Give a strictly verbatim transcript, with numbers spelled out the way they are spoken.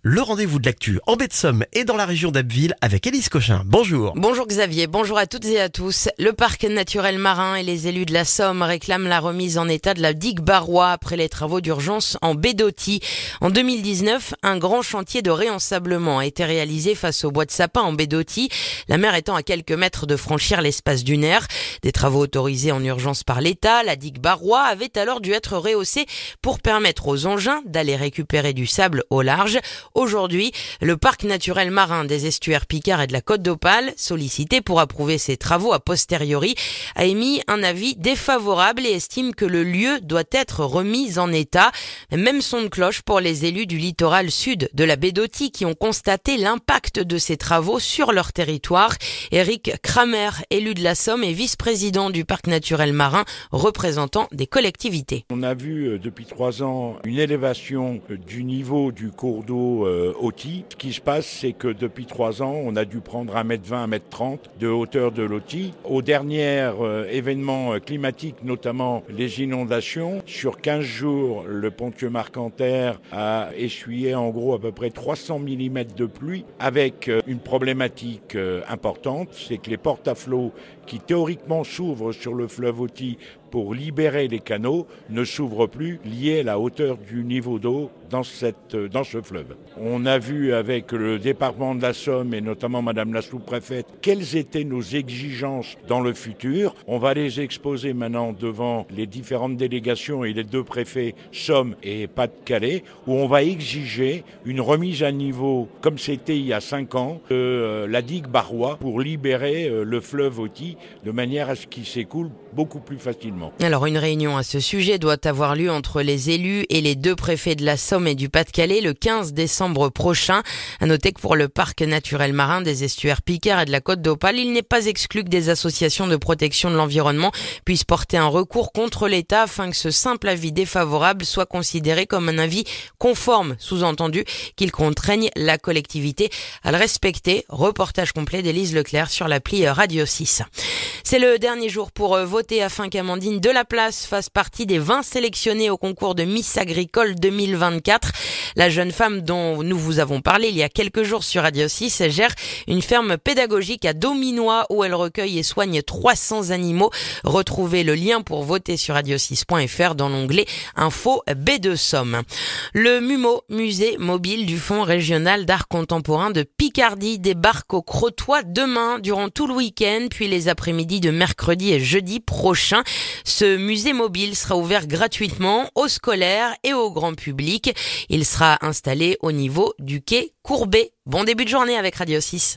Le rendez-vous de l'actu en baie de Somme et dans la région d'Abbeville avec Élise Cochin. Bonjour. Bonjour Xavier, bonjour à toutes et à tous. Le parc naturel marin et les élus de la Somme réclament la remise en état de la digue Barrois après les travaux d'urgence en baie d'Authie. En deux mille dix-neuf, un grand chantier de réensablement a été réalisé face au bois de sapin en baie d'Authie, la mer étant à quelques mètres de franchir l'espace dunaire. Des travaux autorisés en urgence par l'État, la digue Barrois avait alors dû être rehaussée pour permettre aux engins d'aller récupérer du sable au large. Aujourd'hui, le parc naturel marin des estuaires Picard et de la Côte d'Opale, sollicité pour approuver ces travaux a posteriori, a émis un avis défavorable et estime que le lieu doit être remis en état. Même son de cloche pour les élus du littoral sud de la baie d'Authie qui ont constaté l'impact de ces travaux sur leur territoire. Éric Kramer, élu de la Somme et vice-président du parc naturel marin, représentant des collectivités. On a vu euh, depuis trois ans une élévation euh, du niveau du cours d'eau euh, Authie. Ce qui se passe, c'est que depuis trois ans, on a dû prendre un mètre vingt, un mètre trente de hauteur de l'Authie. Aux derniers euh, événements euh, climatiques, notamment les inondations, sur quinze jours, le Ponthieu Marcanterre a essuyé en gros à peu près trois cents millimètres de pluie, avec euh, une problématique euh, importante, c'est que les portes à flot qui théoriquement s'ouvrent sur le fleuve Authie pour libérer les canaux ne s'ouvrent plus, liés à la hauteur du niveau d'eau dans, cette, dans ce fleuve. On a vu avec le département de la Somme et notamment Madame la sous-préfète quelles étaient nos exigences dans le futur. On va les exposer maintenant devant les différentes délégations et les deux préfets Somme et Pas-de-Calais, où on va exiger une remise à niveau, comme c'était il y a cinq ans, de euh, la digue Barrois pour libérer euh, le fleuve Authie de manière à ce qu'il s'écoule beaucoup plus facilement. Alors une réunion à ce sujet doit avoir lieu entre les élus et les deux préfets de la Somme et du Pas-de-Calais le quinze décembre prochain. À noter que pour le parc naturel marin des estuaires Picard et de la Côte d'Opale, il n'est pas exclu que des associations de protection de l'environnement puissent porter un recours contre l'État afin que ce simple avis défavorable soit considéré comme un avis conforme, sous-entendu qu'il contraigne la collectivité à le respecter. Reportage complet d'Élise Leclerc sur l'appli Radio six. C'est le dernier jour pour voter afin qu'Amandine Delaplace fasse partie des vingt sélectionnés au concours de Miss Agricole deux mille vingt-quatre. La jeune femme dont nous vous avons parlé il y a quelques jours sur Radio six gère une ferme pédagogique à Dominois où elle recueille et soigne trois cents animaux. Retrouvez le lien pour voter sur radio six point f r dans l'onglet Info baie de Somme. Le MUMO, musée mobile du Fonds régional d'art contemporain de Picardie, débarque au Crotoy demain durant tout le week-end, puis les après-midi de mercredi et jeudi prochain. Ce musée mobile sera ouvert gratuitement aux scolaires et au grand public. Il sera installé au niveau du quai Courbet. Bon début de journée avec Radio six.